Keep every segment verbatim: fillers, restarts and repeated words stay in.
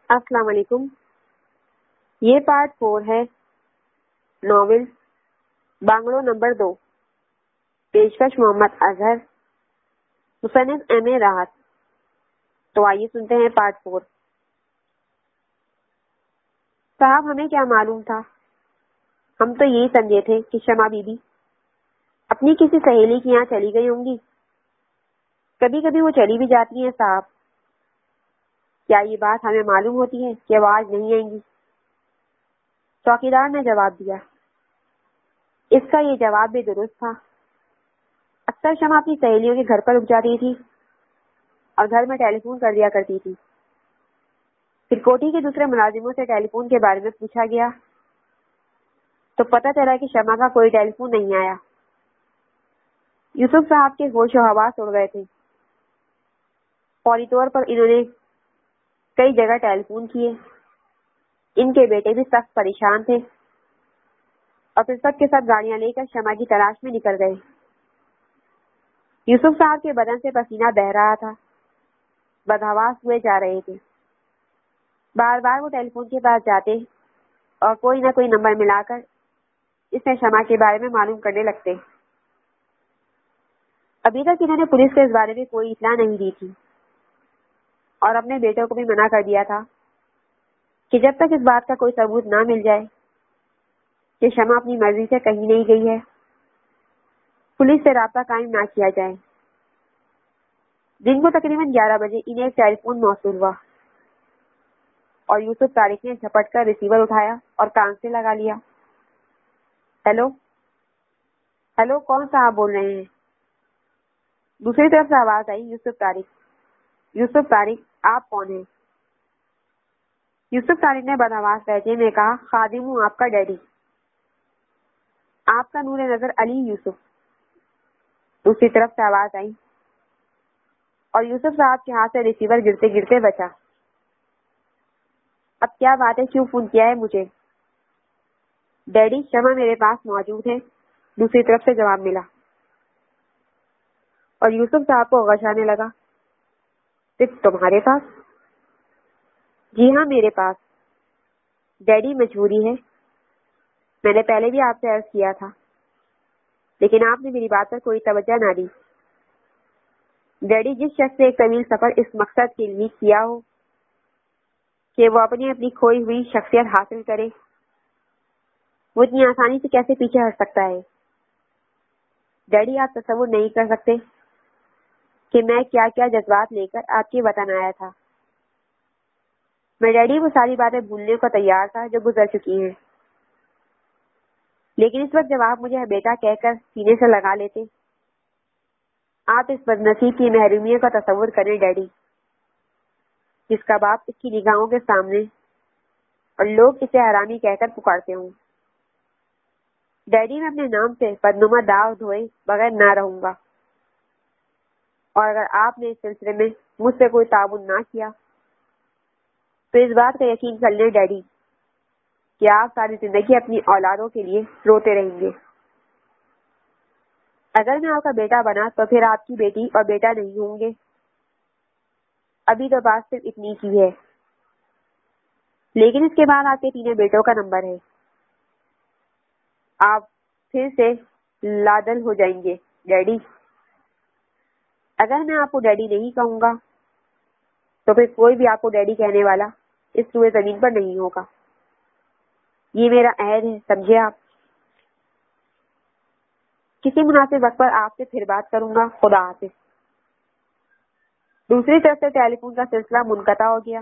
السلام علیکم. یہ پارٹ فور ہے ناول بانگلو نمبر دو. پیشکش محمد اظہر، مصنف ایم اے راحت. تو آئیے سنتے ہیں پارٹ فور. صاحب ہمیں کیا معلوم تھا، ہم تو یہی سمجھے تھے کہ شمع بی بی اپنی کسی سہیلی کے یہاں چلی گئی ہوں گی. کبھی کبھی وہ چلی بھی جاتی ہیں صاحب. کیا یہ بات ہمیں معلوم ہوتی ہے کہ وہ آج نہیں آئیں گی؟ چوکیدار نے جواب دیا. اس کا یہ جواب بھی درست تھا. اکثر شمع اپنی سہیلیوں کے گھر پر رک جاتی تھی اور گھر میں ٹیلی فون کر دیا کرتی تھی. پھر کوٹھی کے دوسرے ملازموں سے ٹیلی فون کے بارے میں پوچھا گیا تو پتہ چلا کہ شمع کا کوئی ٹیلی فون نہیں آیا. یوسف صاحب کے ہوش و حواس اڑ گئے تھے. فوری طور پر انہوں نے کئی جگہ ٹیلی فون کیے. ان کے بیٹے بھی سخت پریشان تھے اور پھر سب کے ساتھ گاڑیاں لے کر شمع کی تلاش میں نکل گئے. یوسف صاحب کے بدن سے پسینہ بہہ رہا تھا. بدحواس ہوئے جا رہے تھے. بار بار وہ ٹیلی فون کے پاس جاتے اور کوئی نہ کوئی نمبر ملا کر اس میں شمع کے بارے میں معلوم کرنے لگتے. ابھی تک انہوں نے پولیس کو اس بارے میں کوئی اطلاع نہیں دی تھی اور اپنے بیٹوں کو بھی منع کر دیا تھا کہ جب تک اس بات کا کوئی ثبوت نہ مل جائے کہ شمع اپنی مرضی سے کہیں نہیں گئی ہے، پولیس سے رابطہ قائم نہ کیا جائے. دن کو تقریباً گیارہ بجے انہیں ایک ٹیلی فون موصول ہوا اور یوسف طارق نے جھپٹ کر ریسیور اٹھایا اور کان سے لگا لیا. ہیلو ہیلو کون صاحب بول رہے ہیں؟ دوسری طرف سے آواز آئی. یوسف طارق. یوسف طارق آپ کون ہیں؟ یوسف طارق نے بدحواس لہجے میں کہا، خادم ہوں آپ کا ڈیڈی. آپ کا نور نظر علی یوسف. دوسری طرف سے آواز آئی اور یوسف صاحب کے ہاتھ سے ریسیور گرتے گرتے بچا. اب کیا بات ہے، کیوں فون کیا ہے مجھے؟ ڈیڈی شمع میرے پاس موجود ہے. دوسری طرف سے جواب ملا اور یوسف صاحب کو غش آنے لگا. صرف تمہارے پاس؟ جی ہاں میرے پاس. ڈیڈی مجبوری ہے. میں نے پہلے بھی آپ سے عرض کیا تھا لیکن آپ نے میری بات پر کوئی توجہ نہ دی. ڈیڈی جس شخص نے ایک طویل سفر اس مقصد کے لیے کیا ہو کہ وہ اپنی اپنی کھوئی ہوئی شخصیت حاصل کرے، وہ اتنی آسانی سے کیسے پیچھے ہٹ سکتا ہے؟ ڈیڈی آپ تصور نہیں کر سکتے کہ میں کیا کیا جذبات لے کر آپ کے وطن آیا تھا. میں ڈیڈی وہ ساری باتیں بھولنے کو تیار تھا جو گزر چکی ہیں، لیکن اس وقت جب آپ مجھے بیٹا کہہ کر سینے سے لگا لیتے، آپ اس بد نصیب کی محرومیت کا تصور کریں ڈیڈی، جس کا باپ اس کی نگاہوں کے سامنے اور لوگ اسے حرامی کہہ کر پکارتے ہوں. ڈیڈی میں اپنے نام سے بدنما داغ دھوئے بغیر نہ رہوں گا، اور اگر آپ نے اس سلسلے میں مجھ سے کوئی تعاون نہ کیا تو اس بات کا یقین کر لیں ڈیڈی کہ آپ ساری زندگی اپنی اولادوں کے لیے روتے رہیں گے. اگر میں آپ کا بیٹا بنا تو پھر آپ کی بیٹی اور بیٹا نہیں ہوں گے. ابھی تو بات صرف اتنی کی ہے، لیکن اس کے بعد آپ کے تینوں بیٹوں کا نمبر ہے. آپ پھر سے لادل ہو جائیں گے ڈیڈی. اگر میں آپ کو ڈیڈی نہیں کہوں گا تو پھر کوئی بھی آپ کو ڈیڈی کہنے والا اس روئے زمین پر نہیں ہوگا. یہ میرا عہد ہے، سمجھے آپ؟ کسی مناسب وقت پر آپ سے پھر بات کروں گا. خدا حافظ. دوسری طرف سے ٹیلی فون کا سلسلہ منقطع ہو گیا.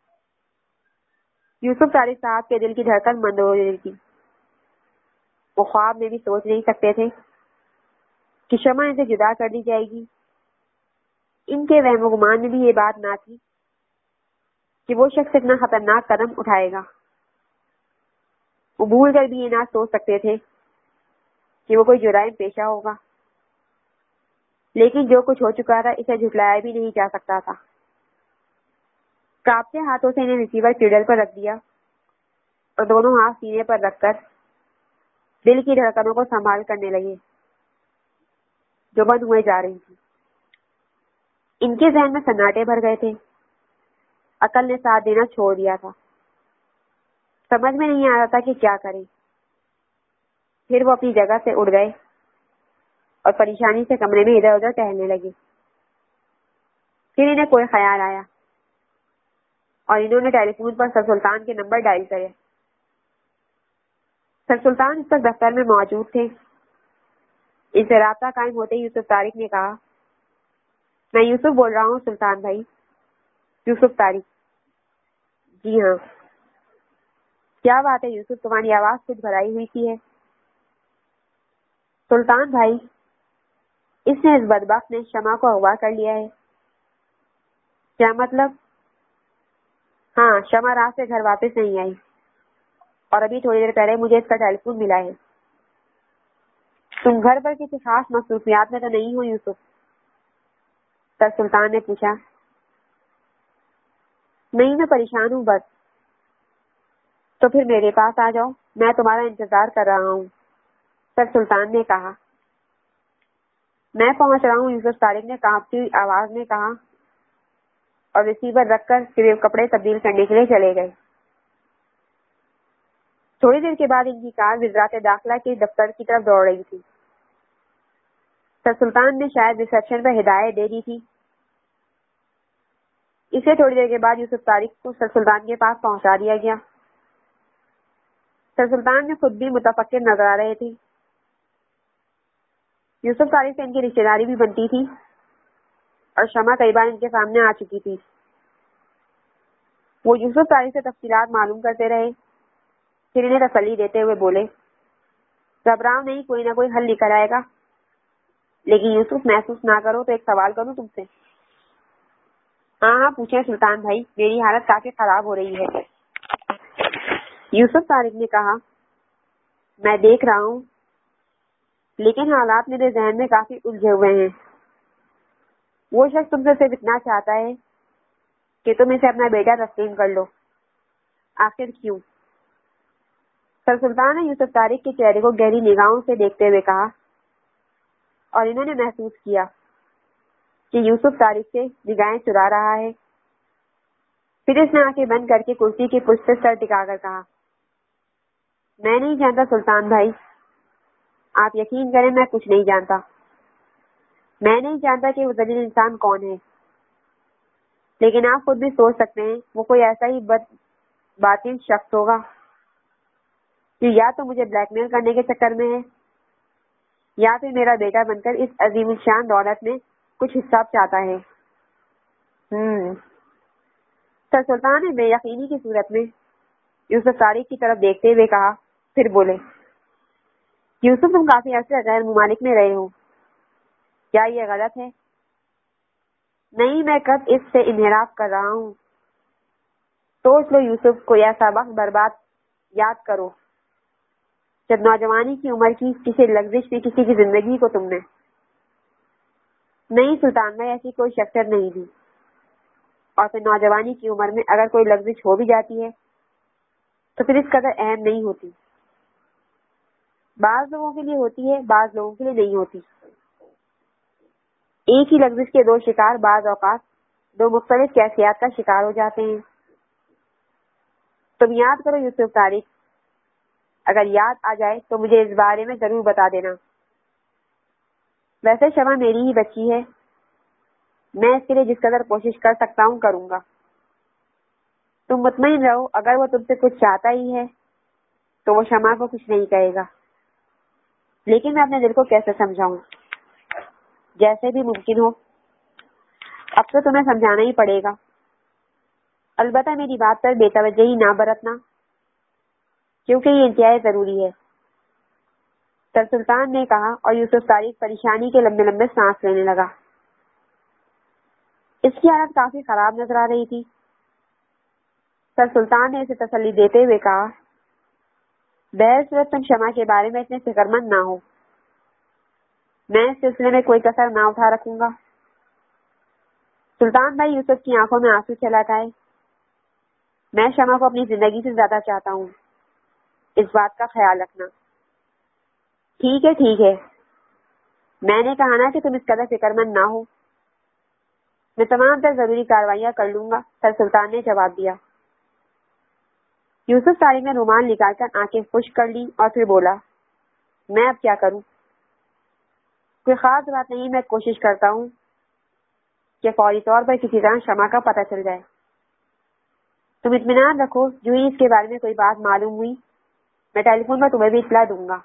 یوسف طارق صاحب کے دل کی دھڑکن مند ہو رہی تھی. وہ خواب میں بھی سوچ نہیں سکتے تھے کہ شمع ان سے جدا کر دی جائے گی. ان کے وہم و گمان میں بھی یہ بات نہ تھی کہ وہ شخص اتنا خطرناک قدم اٹھائے گا. وہ بھول کر بھی یہ نہ سوچ سکتے تھے کہ وہ کوئی جرائم پیشہ ہوگا، لیکن جو کچھ ہو چکا تھا اسے جھٹلایا بھی نہیں جا سکتا تھا. کانپتے ہاتھوں سے انہیں ریسیور ٹیبل پر رکھ دیا اور دونوں ہاتھ سینے پر رکھ کر دل کی دھڑکنوں کو سنبھال کرنے لگے جو بند ہوئے جا رہی تھی. ان کے ذہن میں سناٹے بھر گئے تھے. عقل نے ساتھ دینا چھوڑ دیا تھا. سمجھ میں نہیں آ رہا تھا کہ کیا کریں. پھر وہ اپنی جگہ سے اٹھ گئے اور پریشانی سے کمرے میں ادھر ادھر ٹہلنے لگے. پھر انہیں کوئی خیال آیا اور انہوں نے ٹیلی فون پر سر سلطان کے نمبر ڈائل کرے. سر سلطان اس وقت دفتر میں موجود تھے. ان سے رابطہ قائم ہوتے ہی یوسف طارق نے کہا, میں یوسف بول رہا ہوں سلطان بھائی. یوسف طارق: جی ہاں. کیا بات ہے یوسف, تمہاری آواز کچھ بھرائی ہوئی سی ہے. سلطان بھائی, اس نے اس بدبخت نے شمع کو اغوا کر لیا ہے. کیا مطلب؟ ہاں, شمع رات سے گھر واپس نہیں آئی اور ابھی تھوڑی دیر پہلے مجھے اس کا ٹیلی فون ملا ہے. تم گھر پر کسی خاص مصروفیات میں تو نہیں ہو یوسف؟ سر سلطان نے پوچھا. نہیں, میں پریشان ہوں بس. تو پھر میرے پاس آ جاؤ, میں تمہارا انتظار کر رہا ہوں. سر سلطان نے کہا. میں پہنچ رہا ہوں, یوسف طارق نے کانپتی ہوئی آواز میں کہا اور ریسیور رکھ کر پھر کپڑے تبدیل کرنے کے لیے چلے گئے. تھوڑی دیر کے بعد ان کی کار وزارت داخلہ کے دفتر کی طرف دوڑ رہی تھی. سر سلطان نے شاید ریسیپشن پر ہدایت دے دی تھی. اسے تھوڑی دیر کے بعد یوسف طارق کو سر سلطان کے پاس پہنچا دیا گیا. سر سلطان نے خود بھی متفکر نظر آ رہے تھے. یوسف طارق سے ان کی رشتے داری بھی بنتی تھی اور شمع کئی بار ان کے سامنے آ چکی تھی. وہ یوسف طارق سے تفصیلات معلوم کرتے رہے. پھر انہیں تسلی دیتے ہوئے بولے, گھبراؤ نہیں, کوئی نہ کوئی حل نکل آئے گا. لیکن یوسف محسوس نہ کرو تو ایک سوال کروں تم سے. ہاں ہاں پوچھیں سلطان بھائی, میری حالت کافی خراب ہو رہی ہے. یوسف طارق نے کہا, میں دیکھ رہا ہوں, لیکن حالات میرے ذہن میں کافی الجھے ہوئے ہیں. وہ شخص تم سے صرف اتنا چاہتا ہے کہ تم اسے اپنا بیٹا تسلیم کر لو. آخر کیوں؟ سر سلطان نے یوسف طارق کے چہرے کو گہری نگاہوں سے دیکھتے ہوئے کہا اور انہوں نے محسوس کیا کہ یوسف طارق سے نگاہیں چرا رہا ہے. پھر اس نے آنکھیں بند کر کے کرسی کی پشت سے سر ٹکا کر کہا, میں نہیں جانتا سلطان بھائی, آپ یقین کریں میں کچھ نہیں جانتا. میں نہیں جانتا کہ وہ ذلیل انسان کون ہے, لیکن آپ خود بھی سوچ سکتے ہیں وہ کوئی ایسا ہی بد باطن شخص ہوگا کہ یا تو مجھے بلیک میل کرنے کے چکر میں ہے یا پھر میرا بیٹا بن کر اس عظیم الشان دولت میں کچھ حصہ چاہتا ہے. ہم سر سلطان نے بے یقینی کی صورت میں یوسف طارق کی طرف دیکھتے ہوئے کہا. پھر بولے, یوسف تم کافی عرصے غیر ممالک میں رہے ہو, کیا یہ غلط ہے؟ نہیں, میں کب اس سے انحراف کر رہا ہوں. سوچ لو یوسف, کوئی ایسا وقت برباد یاد کرو جب نوجوانی کی عمر کی کسی لغزش میں کسی کی زندگی کو تم نے. نہیں سلطان میں ایسی کوئی شخصیت نہیں تھی, اور پھر نوجوانی کی عمر میں اگر کوئی لغزش ہو بھی جاتی ہے تو پھر اس قدر اہم نہیں ہوتی. بعض لوگوں کے لیے ہوتی ہے, بعض لوگوں کے لیے نہیں ہوتی. ایک ہی لغزش کے دو شکار بعض اوقات دو مختلف کیفیات کا شکار ہو جاتے ہیں. تم یاد کرو یوسف طارق, اگر یاد آ جائے تو مجھے اس بارے میں ضرور بتا دینا. ویسے شمع میری ہی بچی ہے, میں اس کے لیے جس قدر کوشش کر سکتا ہوں کروں گا. تم مطمئن رہو, اگر وہ تم سے کچھ چاہتا ہی ہے تو وہ شمع کو کچھ نہیں کہے گا. لیکن میں اپنے دل کو کیسے سمجھاؤں؟ جیسے بھی ممکن ہو, اب تو تمہیں سمجھانا ہی پڑے گا. البتہ میری بات پر بے توجہی نہ برتنا, کیونکہ یہ انتہائی ضروری ہے. سر سلطان نے کہا اور یوسف طارق پریشانی کے لمبے لمبے سانس لینے لگا. اس کی حالت کافی خراب نظر آ رہی تھی. سر سلطان نے اسے تسلی دیتے ہوئے کہا, بہرصورت تم شمع کے بارے میں اتنے فکر مند نہ ہو, میں اس سلسلے میں کوئی کسر نہ اٹھا رکھوں گا. سلطان بھائی, یوسف کی آنکھوں میں آنسو چلا آئے. میں شمع کو اپنی زندگی سے زیادہ چاہتا ہوں, اس بات کا خیال رکھنا. ٹھیک ہے ٹھیک ہے, میں نے کہا نا کہ تم اس قدر فکر مند نہ ہو. میں تمام تر ضروری کارروائیاں کر لوں گا، سر سلطان نے جواب دیا۔ یوسف طارق نے رومال نکال کر آنکھیں خشک کر لی اور پھر بولا، میں اب کیا کروں؟ کوئی خاص بات نہیں، میں کوشش کرتا ہوں کہ فوری طور پر کسی طرح شمع کا پتہ چل جائے۔ تم اطمینان رکھو، جو ہی اس کے بارے میں کوئی بات معلوم ہوئی میں ٹیلی فون پر تمہیں بھی اطلاع دوں گا۔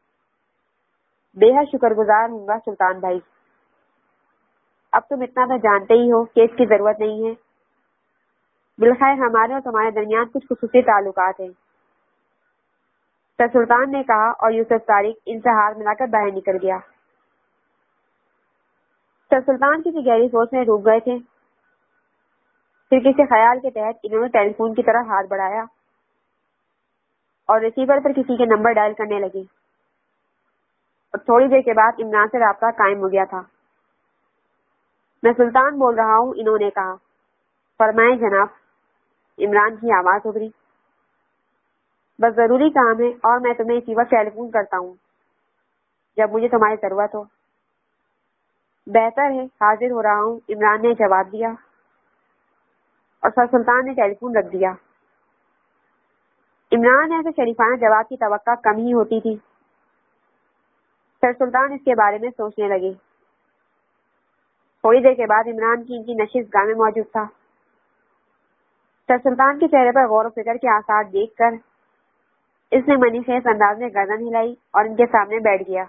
بے حد شکر گزار ہوں گا سلطان بھائی۔ اب تم اتنا تو جانتے ہی ہو کہ اس کی ضرورت نہیں ہے۔ بالخیر ہمارے اور تمہارے درمیان کچھ خصوصی تعلقات ہیں، سر سلطان نے کہا، اور یوسف طارق ان سے ہاتھ ملا کر باہر نکل گیا۔ سر سلطان کسی گہری سوچ میں ڈوب گئے تھے، پھر کسی خیال کے تحت انہوں نے ٹیلی فون کی طرف ہاتھ بڑھایا اور ریسیور پر کسی کے نمبر ڈائل کرنے لگے، اور تھوڑی دیر کے بعد عمران سے رابطہ قائم ہو گیا تھا۔ میں سلطان بول رہا ہوں، انہوں نے کہا۔ فرمائیں جناب، عمران کی آواز ابھری۔ بس ضروری کام ہے اور میں تمہیں اسی وقت ٹیلی فون کرتا ہوں جب مجھے تمہاری ضرورت ہو۔ بہتر ہے، حاضر ہو رہا ہوں، عمران نے جواب دیا، اور سر سلطان نے ٹیلی فون رکھ دیا۔ عمران ایسے شریفانہ جواب کی توقع کم ہی ہوتی تھی۔ سر سلطان اس کے بارے میں سوچنے لگے۔ تھوڑی دیر کے بعد عمران کی ان کی نشست گاہ میں موجود تھا۔ سر سلطان کے چہرے پر غور و فکر کے آثار دیکھ کر اس نے منی خیز انداز میں گردن ہلائی اور ان کے سامنے بیٹھ گیا۔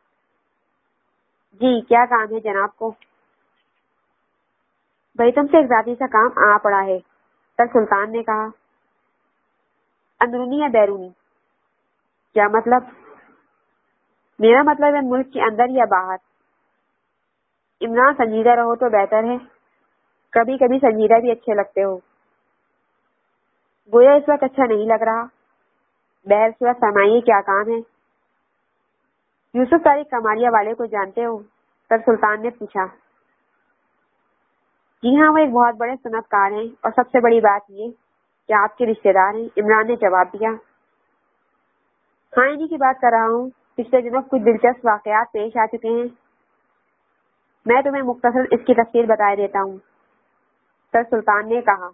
جی کیا کام ہے جناب کو؟ بھائی تم سے ایک ذاتی سا کام آ پڑا ہے، سر سلطان نے کہا۔ اندرونی یا بیرونی؟ کیا مطلب؟ میرا مطلب ہے ملک کے اندر یا باہر؟ عمران سنجیدہ رہو تو بہتر ہے، کبھی کبھی سنجیدہ بھی اچھے لگتے ہو۔ گویا اس وقت اچھا نہیں لگ رہا۔ بہر صورت فرمائیے کیا کام ہے؟ یوسف طارق کمالیہ والے کو جانتے ہو؟ سر سلطان نے پوچھا۔ جی ہاں، وہ ایک بہت بڑے صنعت کار ہیں، اور سب سے بڑی بات یہ کہ آپ کے رشتے دار ہیں، عمران نے جواب دیا۔ ہاں انہی کی بات کر رہا ہوں، پچھلے دنوں کچھ دلچسپ واقعات پیش آ چکے ہیں، میں تمہیں مختصر اس کی تفصیل بتا دیتا ہوں، سر سلطان نے کہا،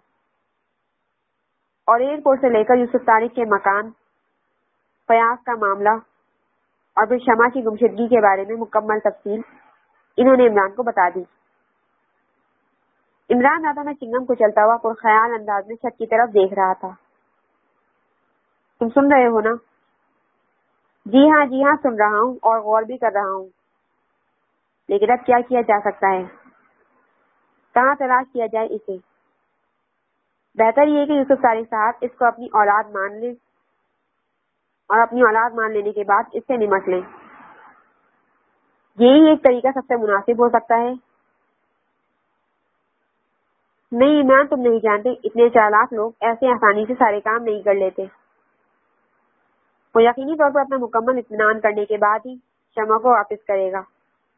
اور ایئرپورٹ سے لے کر یوسف طارق کے مکان، فیاض کا معاملہ اور پھر شمع کی گمشدگی کے بارے میں مکمل تفصیل انہوں نے عمران کو بتا دی۔ عمران دانتوں میں چنگم کو چلتا ہوا پرخیال انداز میں چھت کی طرف دیکھ رہا تھا۔ تم سن رہے ہو نا؟ جی ہاں جی ہاں سن رہا ہوں اور غور بھی کر رہا ہوں، لیکن اب کیا کیا جا سکتا ہے؟ کہاں تلاش کیا جائے اسے؟ بہتر یہ کہ یوسف طارق صاحب اس کو اپنی اولاد مان لیں، اور اپنی اولاد مان لینے کے بعد اس سے نمٹ لیں۔ یہی ایک طریقہ سب سے مناسب ہو سکتا ہے۔ نہیں عمران، تم نہیں جانتے، اتنے چالاک لوگ ایسے آسانی سے سارے کام نہیں کر لیتے۔ وہ یقینی طور پر اپنا مکمل اطمینان کرنے کے بعد ہی شمع کو واپس کرے گا۔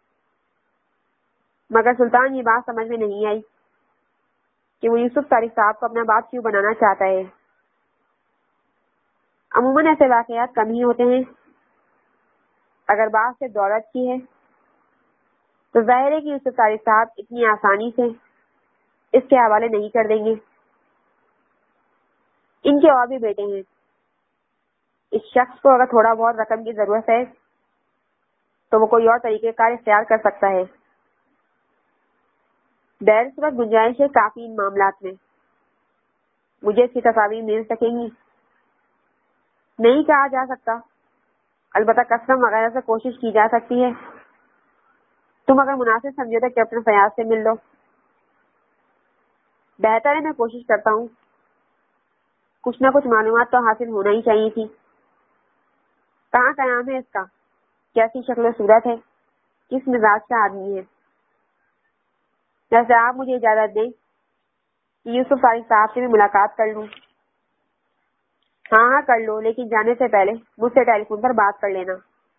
مگر سلطان یہ بات سمجھ میں نہیں آئی کہ وہ یوسف طارق صاحب کو اپنا باپ کیوں بنانا چاہتا ہے۔ عموماً ایسے واقعات کم ہی ہوتے ہیں۔ اگر بات سے دولت کی ہے تو ظاہر ہے کہ یوسف طارق صاحب اتنی آسانی سے اس کے حوالے نہیں کر دیں گے۔ ان کے اور بھی بیٹے ہیں، اس شخص کو اگر تھوڑا بہت رقم کی ضرورت ہے تو وہ کوئی اور طریقہ کار اختیار کر سکتا ہے۔ بہر صورت گنجائش ہے کافی ان معاملات میں۔ مجھے اس کی تصاویر مل سکیں گی؟ نہیں کہا جا سکتا، البتہ کسٹم وغیرہ سے کوشش کی جا سکتی ہے۔ تم اگر مناسب سمجھو تو کیپٹن فیاض سے مل لو۔ بہتر ہے، میں کوشش کرتا ہوں۔ کچھ نہ کچھ معلومات تو حاصل ہونا ہی چاہیے تھی۔ کہاں قیام ہے اس کا؟ کیسی شکل و صورت ہے؟ کس مزاج کا آدمی ہے؟ جیسے آپ مجھے اجازت دیں کہ یوسف طارق صاحب سے بھی ملاقات کر لوں۔ ہاں ہاں کر لو، لیکن جانے سے پہلے مجھ سے ٹیلی فون پر بات کر لینا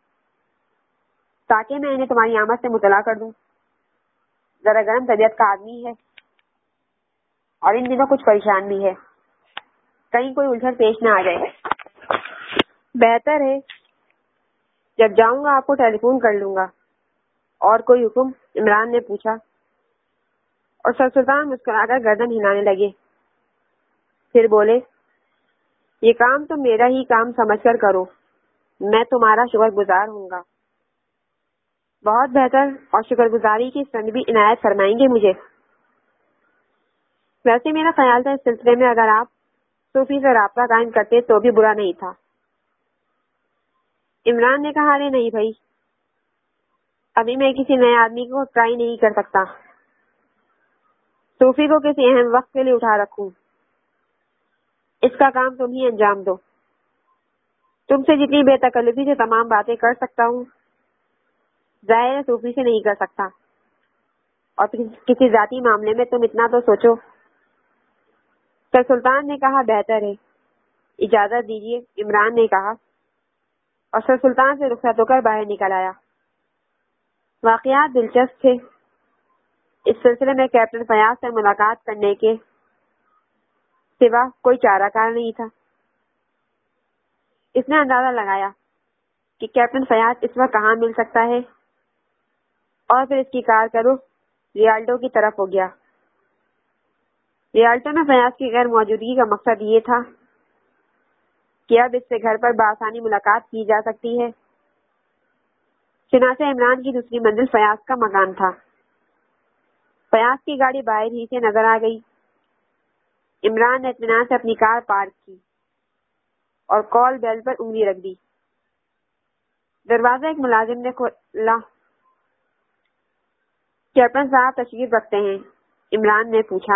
تاکہ میں انہیں تمہاری آمد سے مطلع کر دوں۔ ذرا گرم طبیعت کا آدمی ہے اور ان دنوں کچھ پریشان بھی ہے، کہیں کوئی الجھن پیش نہ آ جائے۔ بہتر ہے، جب جاؤں گا آپ کو ٹیلی فون کر لوں گا۔ اور کوئی حکم؟ عمران نے پوچھا۔ اور سر سلطان مسکرا کر گردن ہلانے لگے. پھر بولے, یہ کام تم میرا ہی کام سمجھ کر کرو, میں تمہارا شکر گزار ہوں گا. بہت بہتر, اور شکر گزاری کی سند بھی عنایت فرمائیں گے مجھے. ویسے میرا خیال تھا اس سلسلے میں اگر آپ صوفی سے رابطہ قائم کرتے تو بھی برا نہیں تھا. عمران نے کہا, ارے نہیں بھائی, ابھی میں کسی نئے آدمی کو ٹرائی نہیں کر سکتا. صوفی کو کسی اہم وقت کے لیے اٹھا رکھوں, اس کا کام تم ہی انجام دو. تم سے جتنی بے تکلفی سے تمام باتیں کر سکتا ہوں, ظاہر ہے صوفی سے نہیں کر سکتا. اور کسی ذاتی معاملے میں تم اتنا تو سوچو. سر سلطان نے کہا, بہتر ہے, اجازت دیجیے, عمران نے کہا, اور سر سلطان سے رخصت ہو کر باہر نکل آیا. واقعات دلچسپ تھے. اس سلسلے میں کیپٹن فیاض سے ملاقات کرنے کے سوا کوئی چارہ کار نہیں تھا. اس نے اندازہ لگایا کہ کیپٹن فیاض اس وقت کہاں مل سکتا ہے, اور پھر اس کی کار کا رخ ریالٹو کی طرف ہو گیا. ریالٹو میں فیاض کی غیر موجودگی کا مقصد یہ تھا کہ اب اس سے گھر پر بآسانی ملاقات کی جا سکتی ہے. چنانچہ عمران کی دوسری منزل فیاض کا مکان تھا. فیاض کی گاڑی باہر ہی سے نظر آ گئی. عمران نے اطمینان سے اپنی کار پارک کی اور کال بیل پر انگلی رکھ دی. دروازہ ایک ملازم نے کھولا. کیپٹن صاحب تشریف رکھتے ہیں؟ عمران نے پوچھا.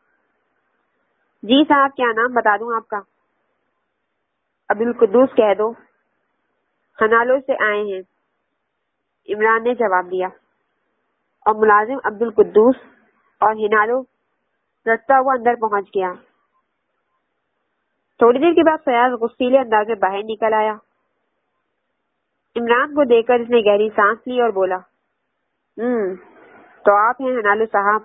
جی صاحب, کیا نام بتا دوں آپ کا؟ عبدالقدوس کہہ دو. ہنالو سے آئے ہیں, عمران نے جواب دیا. اور ملازم عبدالقدوس اور ہنالو رٹتا ہوا اندر پہنچ گیا. تھوڑی دیر کے بعد فیاض غصیلے انداز میں باہر نکل آیا. عمران کو دیکھ کر اس نے گہری سانس لی اور بولا, ہم تو آپ ہیں ہنالو صاحب.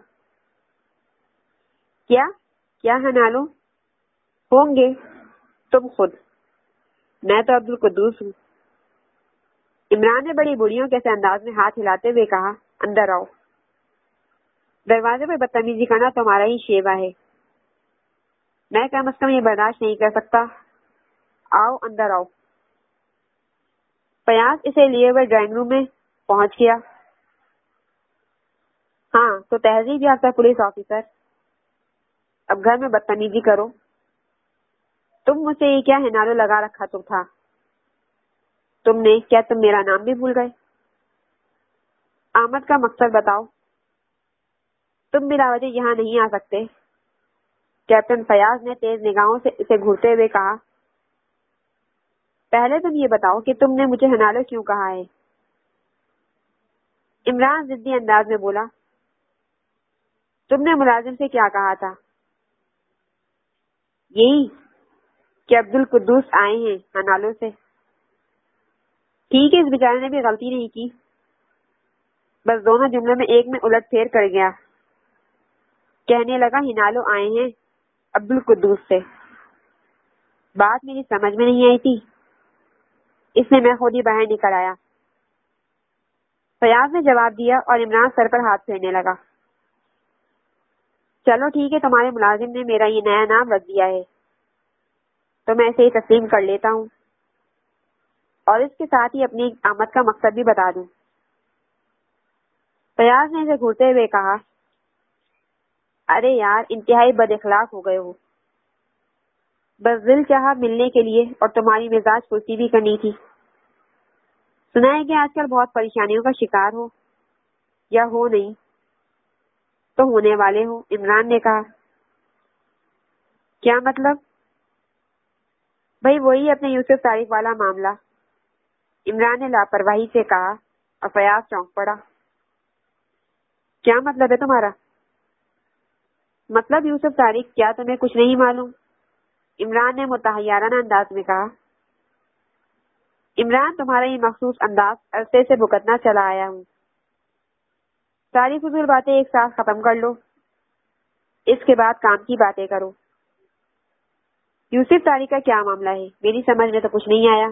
کیا کیا ہنالو ہوں گے تم خود؟ میں تو عبدالقدوس ہوں. عمران نے بڑی بڑیوں کیسے انداز میں ہاتھ ہلاتے ہوئے کہا, اندر آؤ. دروازے پر بدتمیزی کرنا تمہارا ہی شیوا ہے, میں کم از کم یہ برداشت نہیں کر سکتا. آؤ اندر آؤ. فیاض اسے لیے ہوئے ڈرائنگ روم میں پہنچ گیا. ہاں تو تہذیب یافتہ پولیس آفیسر, اب گھر میں بدتمیزی کرو. تم مجھ سے یہ کیا ہنالو لگا رکھا تو تھا تم نے؟ کیا تم میرا نام بھی بھول گئے؟ آمد کا مقصد بتاؤ. تم بلا وجہ یہاں نہیں آ سکتے. کیپٹن فیاض نے تیز نگاہوں سے اسے گھورتے ہوئے کہا. پہلے تم یہ بتاؤ کہ تم نے مجھے ہنالو کیوں کہا ہے؟ عمران ضدی انداز میں بولا. تم نے ملازم سے کیا کہا تھا؟ یہی کہ عبدالقدوس آئے ہیں ہنالو سے. ٹھیک ہے, اس بیچارے نے بھی غلطی نہیں کی, بس دونوں جملے میں ایک میں الٹ پھیر کر گیا. کہنے لگا ہنالو آئے ہیں عبدالقدوس سے. بات میری سمجھ میں نہیں آئی تھی, اس لیے میں خود ہی باہر نکل آیا. فیاض نے جواب دیا اور عمران سر پر ہاتھ پھیرنے لگا. چلو ٹھیک ہے, تمہارے ملازم نے میرا یہ نیا نام رکھ دیا ہے تو میں اسے ہی تسلیم کر لیتا ہوں, اور اس کے ساتھ ہی اپنی آمد کا مقصد بھی بتا دوں. فیاض نے اسے گھورتے ہوئے کہا, ارے یار انتہائی بد اخلاق ہو گئے ہو. بس دل چاہا ملنے کے لیے اور تمہاری مزاج پرسی بھی کرنی تھی. سنا ہے کہ آج کل بہت پریشانیوں کا شکار ہو, یا ہو نہیں تو ہونے والے ہو. عمران نے کہا. کیا مطلب؟ بھائی وہی اپنے یوسف طارق والا معاملہ. عمران نے لاپرواہی سے کہا اور فیاض چونک پڑا. کیا مطلب ہے تمہارا؟ مطلب یوسف طارق, کیا تمہیں کچھ نہیں معلوم؟ عمران نے متحیرانہ انداز میں کہا. عمران, تمہارا یہ مخصوص انداز عرصے سے بھگتنا چلا آیا ہوں. ساری فضول باتیں ایک ساتھ ختم کر لو, اس کے بعد کام کی باتیں کرو. یوسف طارق کا کیا معاملہ ہے؟ میری سمجھ میں تو کچھ نہیں آیا.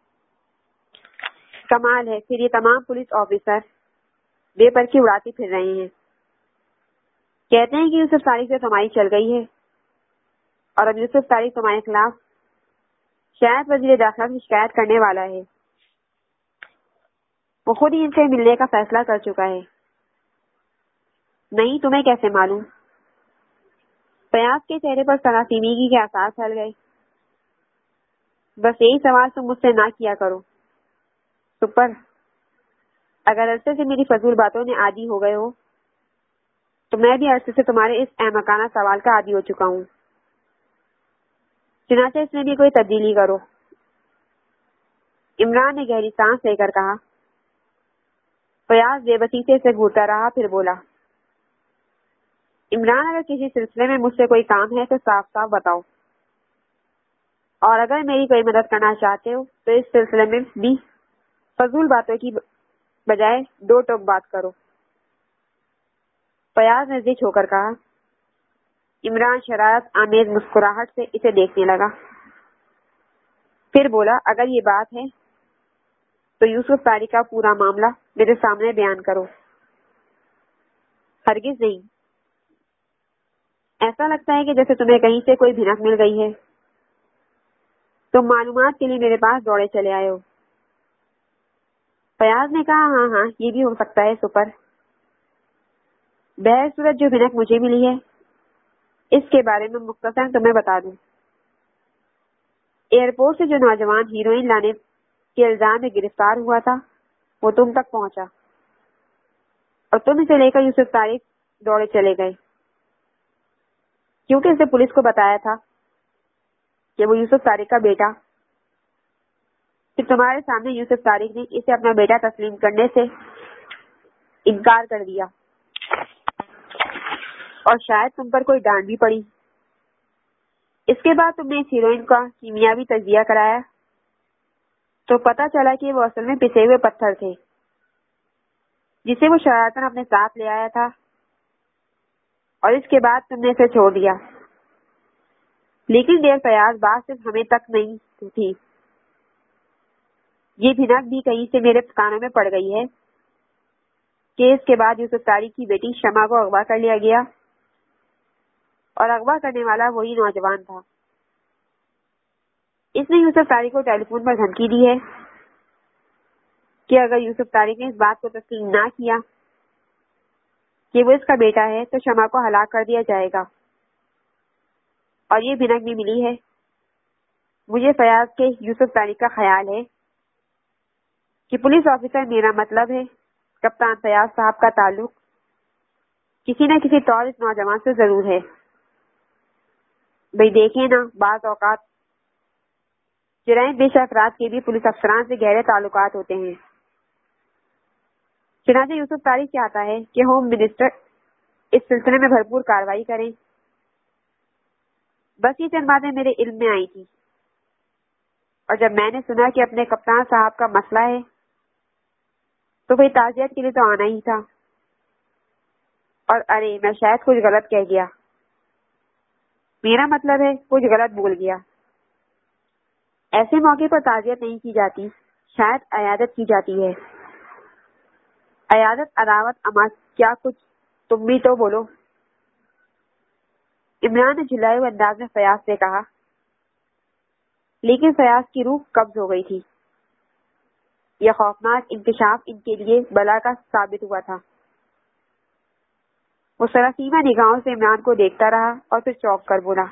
کمال ہے, پھر یہ تمام پولیس آفیسر بے پرکھی اڑاتے پھر رہے ہیں. کہتے ہیں کہ یوسف طارق سے تمہاری چل گئی ہے اور اب یوسف طارق تمہارے خلاف شاید وزیر داخلہ سے شکایت کرنے والا ہے. وہ خود ہی ان سے ملنے کا فیصلہ کر چکا ہے. نہیں، تمہیں کیسے معلوم؟ فیاض کے چہرے پر سراسیمگی کے آثار پھیل گئے. بس یہی سوال تم مجھ سے نہ کیا کرو سپر. اگر عرصے سے میری فضول باتوں نے عادی ہو گئے ہو تو میں بھی عرصے سے تمہارے اس احمقانہ سوال کا عادی ہو چکا ہوں. چنانچہ اس میں بھی کوئی تبدیلی کرو. عمران نے گہری سانس لے کر کہا. فیاض بے بسی سے اسے گھورتا رہا، پھر بولا. عمران، اگر کسی سلسلے میں مجھ سے کوئی کام ہے تو صاف صاف بتاؤ، اور اگر میری کوئی مدد کرنا چاہتے ہو تو اس سلسلے میں بھی فضول باتوں کی بجائے دو ٹوک بات کرو. فیاض نے ضد ہو کر کہا. عمران شرارت آمیز مسکراہٹ سے اسے دیکھنے لگا، پھر بولا. اگر یہ بات ہے تو یوسف طارق کا پورا معاملہ میرے سامنے بیان کرو. ہرگز نہیں. ایسا لگتا ہے کہ جیسے تمہیں کہیں سے کوئی بھنک مل گئی ہے. تم معلومات کے لیے میرے پاس دوڑے چلے آئے ہو. فیاض نے کہا. ہاں ہاں یہ بھی ہو سکتا ہے سپر. بہر صورت جو بھنک مجھے ملی ہے اس کے بارے میں مختصر تمہیں بتا دوں. ایئرپورٹ سے جو نوجوان ہیروئن لانے کے الزام میں گرفتار ہوا تھا وہ تم تک پہنچا اور تم اسے لے کر یوسف طارق دوڑے چلے گئے، کیونکہ اسے پولیس کو بتایا تھا کہ وہ یوسف طارق کا بیٹا. پھر تمہارے سامنے یوسف طارق نے اسے اپنا بیٹا تسلیم کرنے سے انکار کر دیا اور شاید تم پر کوئی ڈانٹ بھی پڑی. اس کے بعد تم نے اس ہیروئن کا کیمیاوی تجزیہ کرایا تو پتہ چلا کہ وہ اصل میں پسے ہوئے پتھر تھے جسے وہ شرارتاً اپنے ساتھ لے آیا تھا، اور اس کے بعد تم نے اسے چھوڑ دیا. لیکن دیر فیاض بات صرف ہمیں تک نہیں تھی. یہ بھنک بھی کہیں سے میرے کانوں میں پڑ گئی ہے کہ اس کے بعد یوسف طارق کی بیٹی شمع کو اغوا کر لیا گیا اور اغوا کرنے والا وہی نوجوان تھا. اس نے یوسف طارق کو ٹیلی فون پر دھمکی دی ہے کہ اگر یوسف طارق نے اس بات کو تسلیم نہ کیا کہ وہ اس کا بیٹا ہے تو شمع کو ہلاک کر دیا جائے گا. اور یہ بھنک بھی ملی ہے. مجھے فیاض کے یوسف طارق کا خیال ہے کہ پولیس آفیسر میرا مطلب ہے کپتان فیاض صاحب کا تعلق کسی نہ کسی طور اس نوجوان سے ضرور ہے. بھئی دیکھیں نا، بعض اوقات جرائم پیشہ افراد کے بھی پولیس افسران سے گہرے تعلقات ہوتے ہیں. چنانچہ یوسف طارق چاہتا ہے کہ ہوم منسٹر اس سلسلے میں بھرپور کارروائی کریں. بس یہ چند باتیں میرے علم میں آئی تھی، اور جب میں نے سنا کہ اپنے کپتان صاحب کا مسئلہ ہے تو وہی تعزیت کے لیے تو آنا ہی تھا. اور ارے میں شاید کچھ غلط کہہ گیا. میرا مطلب ہے کچھ غلط بول گیا. ایسے موقع پر تعزیت نہیں کی جاتی، شاید عیادت کی جاتی ہے. عیادت، عداوت، اما کیا کچھ تم بھی تو بولو. عمران نے جھلائے ہوئے انداز میں فیاض سے کہا. لیکن فیاض کی روح قبض ہو گئی تھی. یہ خوفناک انکشاف ان کے لیے بلا کا ثابت ہوا تھا. وہ سراسیمہ نگاہوں سے عمران کو دیکھتا رہا اور پھر چونک کر بولا.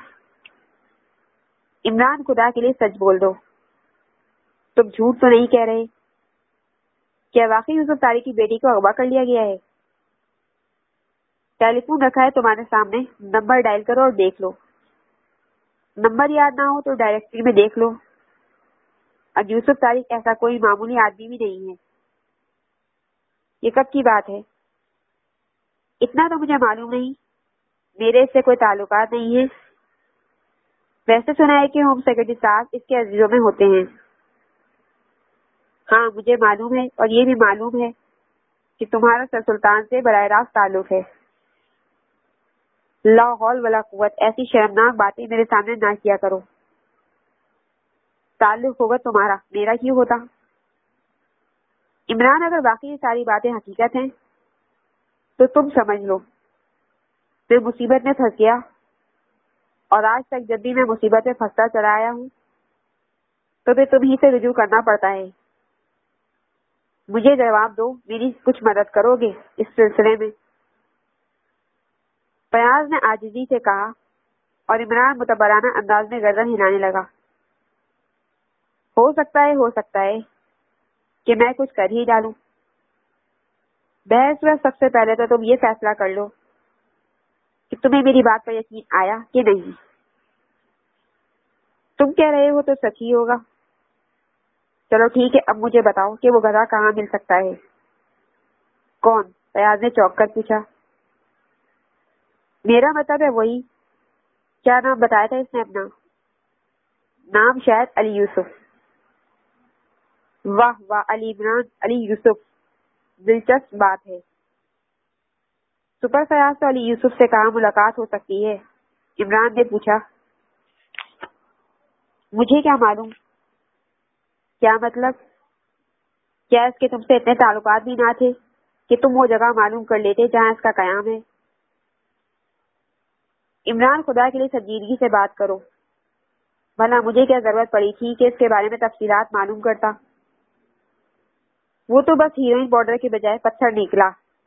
عمران، خدا کے لیے سچ بول دو، تم جھوٹ تو نہیں کہہ رہے؟ کیا واقعی یوسف طارق کی بیٹی کو اغوا کر لیا گیا ہے؟ ٹیلی فون رکھا ہے تمہارے سامنے، نمبر ڈائل کرو اور دیکھ لو. نمبر یاد نہ ہو تو ڈائریکٹری میں دیکھ لو. اب یوسف طارق ایسا کوئی معمولی آدمی بھی نہیں ہے. یہ کب کی بات ہے؟ اتنا تو مجھے معلوم نہیں، میرے اس سے کوئی تعلقات نہیں ہے. ویسے سنا ہے کہ ہوم سیکرٹری صاحب اس کے عزیزوں میں ہوتے ہیں. ہاں مجھے معلوم ہے، اور یہ بھی معلوم ہے کہ تمہارا سر سلطان سے براہ راست تعلق ہے. لا حول ولا قوت، ایسی شرمناک باتیں میرے سامنے نہ کیا کرو. تعلق ہوگا تمہارا، میرا کیوں ہوتا؟ عمران، اگر واقعی یہ ساری باتیں حقیقت ہیں تو تم سمجھ لو میں مصیبت میں پھنس گیا اور آج تک جب بھی میں مصیبت میں پھنستا چلا آیا ہوں تو پھر تم ہی سے رجوع کرنا پڑتا ہے. مجھے جواب دو, میری کچھ مدد کرو گے اس سلسلے میں؟ فیاض نے عاجزی سے کہا اور عمران متبرانہ انداز میں گردن ہلانے لگا. ہو سکتا ہے ہو سکتا ہے کہ میں کچھ کر ہی ڈالوں. بحث میں سب سے پہلے تو تم یہ فیصلہ کر لو کہ تمہیں میری بات پر یقین آیا کہ نہیں. تم کہہ رہے ہو تو سچ ہی ہوگا. چلو ٹھیک ہے, اب مجھے بتاؤ کہ وہ گدھا کہاں مل سکتا ہے؟ کون؟ فیاض نے چونک کر پوچھا. میرا مطلب ہے وہی. کیا نام بتایا تھا اس نے اپنا؟ نام شاید علی یوسف. واہ واہ, علی عمران, علی یوسف, دلچسپ بات ہے. سپر فیاض تو علی یوسف سے کہاں ملاقات ہو سکتی ہے؟ عمران نے پوچھا. مجھے کیا معلوم. کیا مطلب؟ کیا اس کے تم سے اتنے تعلقات بھی نہ تھے کہ تم وہ جگہ معلوم کر لیتے جہاں اس کا قیام ہے؟ عمران, خدا کے لیے سنجیدگی سے بات کرو. بھلا مجھے کیا ضرورت پڑی تھی کہ اس کے بارے میں تفصیلات معلوم کرتا؟ وہ تو بس ہیروئن بارڈر کے بجائے پتھر نکلا,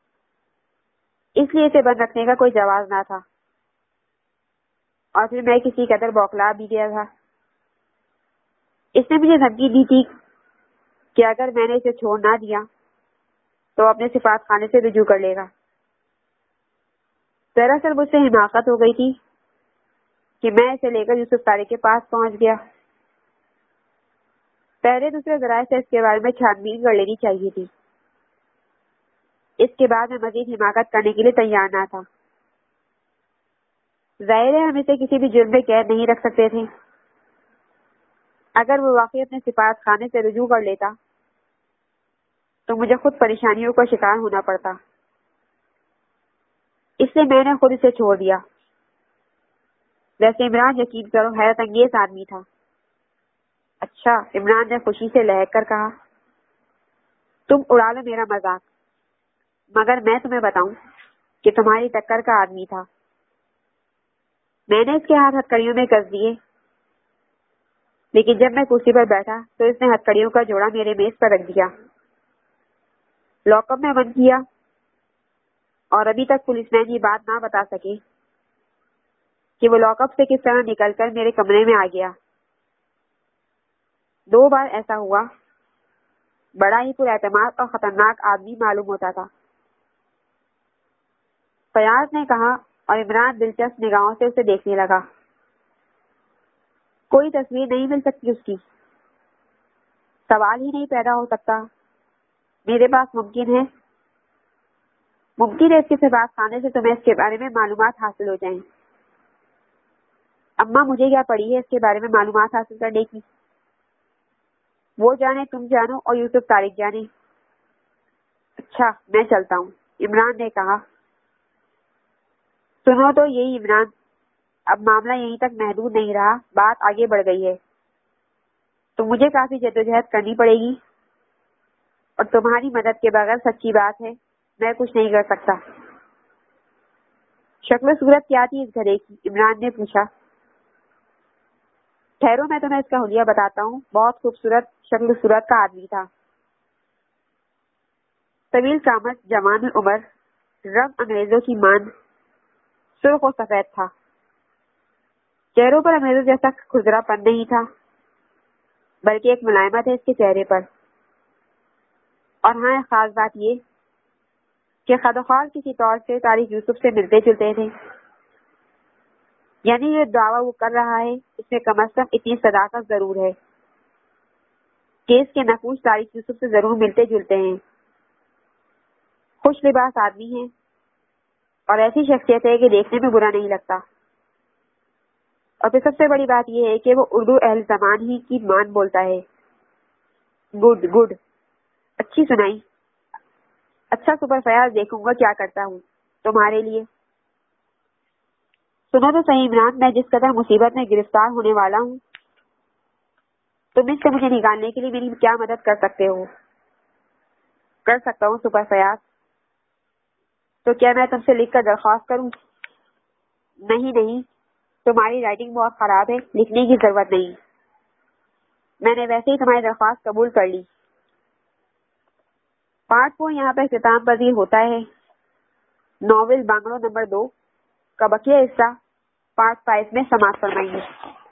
اس لیے اسے بند رکھنے کا کوئی جواز نہ تھا. اور پھر میں کسی قدر بوکھلا بھی گیا تھا. اس نے مجھے دھمکی دی تھی کہ اگر میں نے اسے چھوڑ نہ دیا تو اپنے صفات خانے سے رجوع کر لے گا. دراصل مجھ سے حماقت ہو گئی تھی کہ میں اسے لے کر یوسف طارق کے پاس پہنچ گیا. پہلے دوسرے ذرائع سے اس کے بارے میں چھان بین کر لینی چاہیے تھی. اس کے بعد میں مزید حماقت کرنے کے لیے تیار نہ تھا. ظاہر ہے ہم اسے کسی بھی جرم میں قید نہیں رکھ سکتے تھے. اگر وہ واقعی اپنے صفات خانے سے رجوع کر لیتا تو مجھے خود پریشانیوں کا شکار ہونا پڑتا. اس لیے میں نے خود اسے چھوڑ دیا. ویسے عمران, یقین کرو, حیرت انگیز آدمی تھا. اچھا, عمران نے خوشی سے لہک کر کہا. تم اڑا لو میرا مذاق, مگر میں تمہیں بتاؤں کہ تمہاری ٹکر کا آدمی تھا. میں نے اس کے ہاتھ ہتھکڑیوں میں کس دیے, لیکن جب میں کرسی پر بیٹھا تو اس نے ہتھکڑیوں کا جوڑا میرے میز پر رکھ دیا, لاک اپ میں بند کیا, اور ابھی تک پولیس مین یہ بات نہ بتا سکے کہ وہ لاک اپ سے کس طرح نکل کر میرے کمرے میں آ گیا. دو بار ایسا ہوا. بڑا ہی پر اعتماد اور خطرناک آدمی معلوم ہوتا تھا. فیاض نے کہا اور عمران دلچسپ نگاہوں سے اسے دیکھنے لگا. کوئی تصویر نہیں مل سکتی اس کی؟ سوال ہی نہیں پیدا ہو سکتا. میرے پاس ممکن ہے ممکن ہے اس کے صفات خانے سے تمہیں اس کے بارے میں معلومات حاصل ہو جائیں. اماں, مجھے کیا پڑی ہے اس کے بارے میں معلومات حاصل کرنے کی؟ وہ جانے, تم جانو, اور یوسف طارق جانے. اچھا, میں چلتا ہوں, عمران نے کہا. سنو تو یہی عمران, اب معاملہ یہیں تک محدود نہیں رہا, بات آگے بڑھ گئی ہے. تو مجھے کافی جدوجہد کرنی پڑے گی, اور تمہاری مدد کے بغیر سچی بات ہے میں کچھ نہیں کر سکتا. شکل و صورت کیا تھی اس گھڑے کی؟ عمران نے پوچھا. ٹھہرو, میں تمہیں اس کا حلیہ بتاتا ہوں. بہت خوبصورت شکل و صورت کا آدمی تھا. طویل قامت, جوان العمر, رنگ انگریزوں کی مان, سرخ و سفید تھا. چہروں پر انگریزوں جیسا کھردرا پن نہیں تھا, بلکہ ایک ملائمت ہے اس کے چہرے پر. اور ہاں, ایک خاص بات یہ کہ خد و خال کسی طور سے طارق یوسف سے ملتے جلتے تھے. یعنی یہ دعویٰ وہ کر رہا ہے اس میں کم از کم اتنی صداقت ضرور ہے کہ اس کے نقوش طارق یوسف سے ضرور ملتے جلتے ہیں. خوش لباس آدمی ہے اور ایسی شخصیت ہے کہ دیکھنے میں برا نہیں لگتا. اور پھر سب سے بڑی بات یہ ہے کہ وہ اردو اہل زمان ہی کی مان بولتا ہے. گڈ گڈ, اچھی سنائی. اچھا سپر فیاض, دیکھوں گا کیا کرتا ہوں تمہارے لیے. سنو تو صحیح عمران, میں جس قدر مصیبت میں گرفتار ہونے والا ہوں, تم اس سے مجھے نکالنے کے لیے میری کیا مدد کر سکتے ہو؟ کر سکتا ہوں سپر فیاض. تو کیا میں تم سے لکھ کر درخواست کروں نہیں نہیں، تمہاری رائٹنگ بہت خراب ہے، لکھنے کی ضرورت نہیں، میں نے ویسے ہی تمہاری درخواست قبول کر لی۔ پارٹ فور یہاں پر اختتام پذیر ہوتا ہے۔ ناول بنگلو نمبر دو کا بقیہ حصہ پارٹ فائیو میں سماعت فرمائیے۔